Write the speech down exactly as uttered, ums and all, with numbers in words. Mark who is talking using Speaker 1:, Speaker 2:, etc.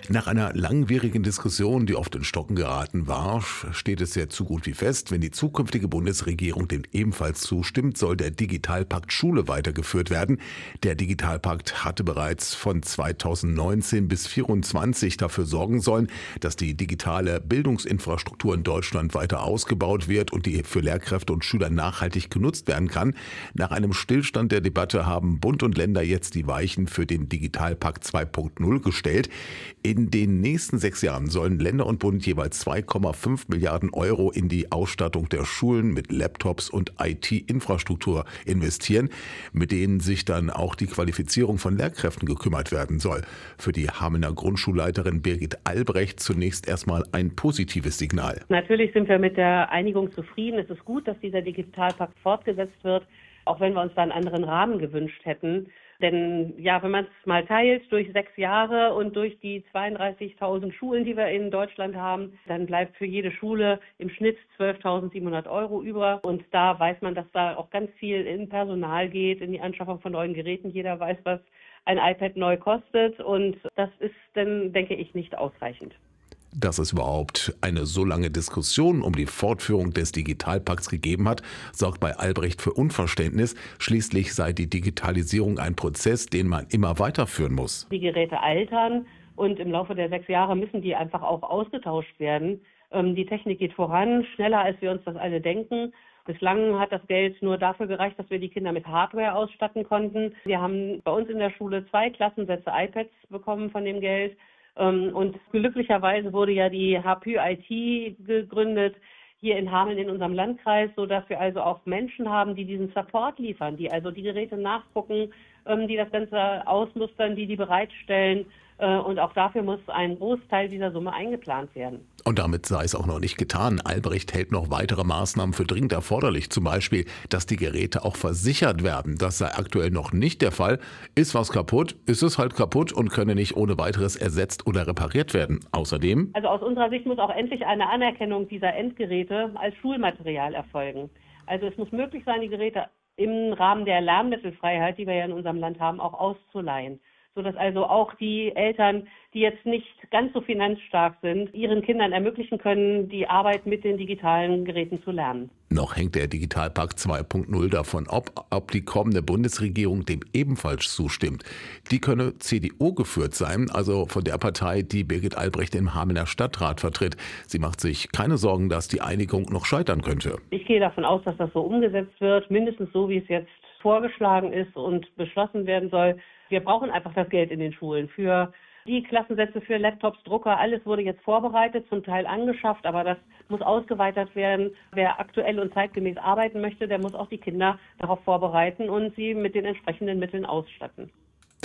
Speaker 1: Nach einer langwierigen Diskussion, die oft in Stocken geraten war, steht es jetzt so gut wie fest, wenn die zukünftige Bundesregierung dem ebenfalls zustimmt, soll der Digitalpakt Schule weitergeführt werden. Der Digitalpakt hatte bereits von zweitausendneunzehn bis vierundzwanzig dafür sorgen sollen, dass die digitale Bildungsinfrastruktur in Deutschland weiter ausgebaut wird und die für Lehrkräfte und Schüler nachhaltig genutzt werden kann. Nach einem Stillstand der Debatte haben Bund und Länder jetzt die Weichen für den Digitalpakt zwei Punkt null gestellt. In den nächsten sechs Jahren sollen Länder und Bund jeweils zwei Komma fünf Milliarden Euro in die Ausstattung der Schulen mit Laptops und I T-Infrastruktur investieren, mit denen sich dann auch die Qualifizierung von Lehrkräften gekümmert werden soll. Für die Hamelner Grundschulleiterin Birgit Albrecht zunächst erstmal ein positives Signal.
Speaker 2: Natürlich sind wir mit der Einigung zufrieden. Es ist gut, dass dieser Digitalpakt fortgesetzt wird, auch wenn wir uns da einen anderen Rahmen gewünscht hätten. Denn ja, wenn man es mal teilt durch sechs Jahre und durch die zweiunddreißigtausend Schulen, die wir in Deutschland haben, dann bleibt für jede Schule im Schnitt zwölftausendsiebenhundert Euro über. Und da weiß man, dass da auch ganz viel in Personal geht, in die Anschaffung von neuen Geräten. Jeder weiß, was ein iPad neu kostet. Und das ist dann, denke ich, nicht ausreichend.
Speaker 1: Dass es überhaupt eine so lange Diskussion um die Fortführung des Digitalpakts gegeben hat, sorgt bei Albrecht für Unverständnis. Schließlich sei die Digitalisierung ein Prozess, den man immer weiterführen muss.
Speaker 2: Die Geräte altern und im Laufe der sechs Jahre müssen die einfach auch ausgetauscht werden. Die Technik geht voran, schneller als wir uns das alle denken. Bislang hat das Geld nur dafür gereicht, dass wir die Kinder mit Hardware ausstatten konnten. Wir haben bei uns in der Schule zwei Klassensätze iPads bekommen von dem Geld. Und glücklicherweise wurde ja die H P I T gegründet, hier in Hameln in unserem Landkreis, sodass wir also auch Menschen haben, die diesen Support liefern, die also die Geräte nachgucken, die das Ganze ausmustern, die die bereitstellen. Und auch dafür muss ein Großteil dieser Summe eingeplant werden.
Speaker 1: Und damit sei es auch noch nicht getan. Albrecht hält noch weitere Maßnahmen für dringend erforderlich. Zum Beispiel, dass die Geräte auch versichert werden. Das sei aktuell noch nicht der Fall. Ist was kaputt, ist es halt kaputt und könne nicht ohne weiteres ersetzt oder repariert werden. Außerdem...
Speaker 2: Also aus unserer Sicht muss auch endlich eine Anerkennung dieser Endgeräte als Schulmaterial erfolgen. Also es muss möglich sein, die Geräte im Rahmen der Lernmittelfreiheit, die wir ja in unserem Land haben, auch auszuleihen. Sodass also auch die Eltern, die jetzt nicht ganz so finanzstark sind, ihren Kindern ermöglichen können, die Arbeit mit den digitalen Geräten zu lernen.
Speaker 1: Noch hängt der Digitalpakt zwei Punkt null davon ab, ob die kommende Bundesregierung dem ebenfalls zustimmt. Die könne C D U geführt sein, also von der Partei, die Birgit Albrecht im Hamelner Stadtrat vertritt. Sie macht sich keine Sorgen, dass die Einigung noch scheitern könnte.
Speaker 2: Ich gehe davon aus, dass das so umgesetzt wird, mindestens so, wie es jetzt vorgeschlagen ist und beschlossen werden soll. Wir brauchen einfach das Geld in den Schulen für die Klassensätze, für Laptops, Drucker. Alles wurde jetzt vorbereitet, zum Teil angeschafft, aber das muss ausgeweitet werden. Wer aktuell und zeitgemäß arbeiten möchte, der muss auch die Kinder darauf vorbereiten und sie mit den entsprechenden Mitteln ausstatten.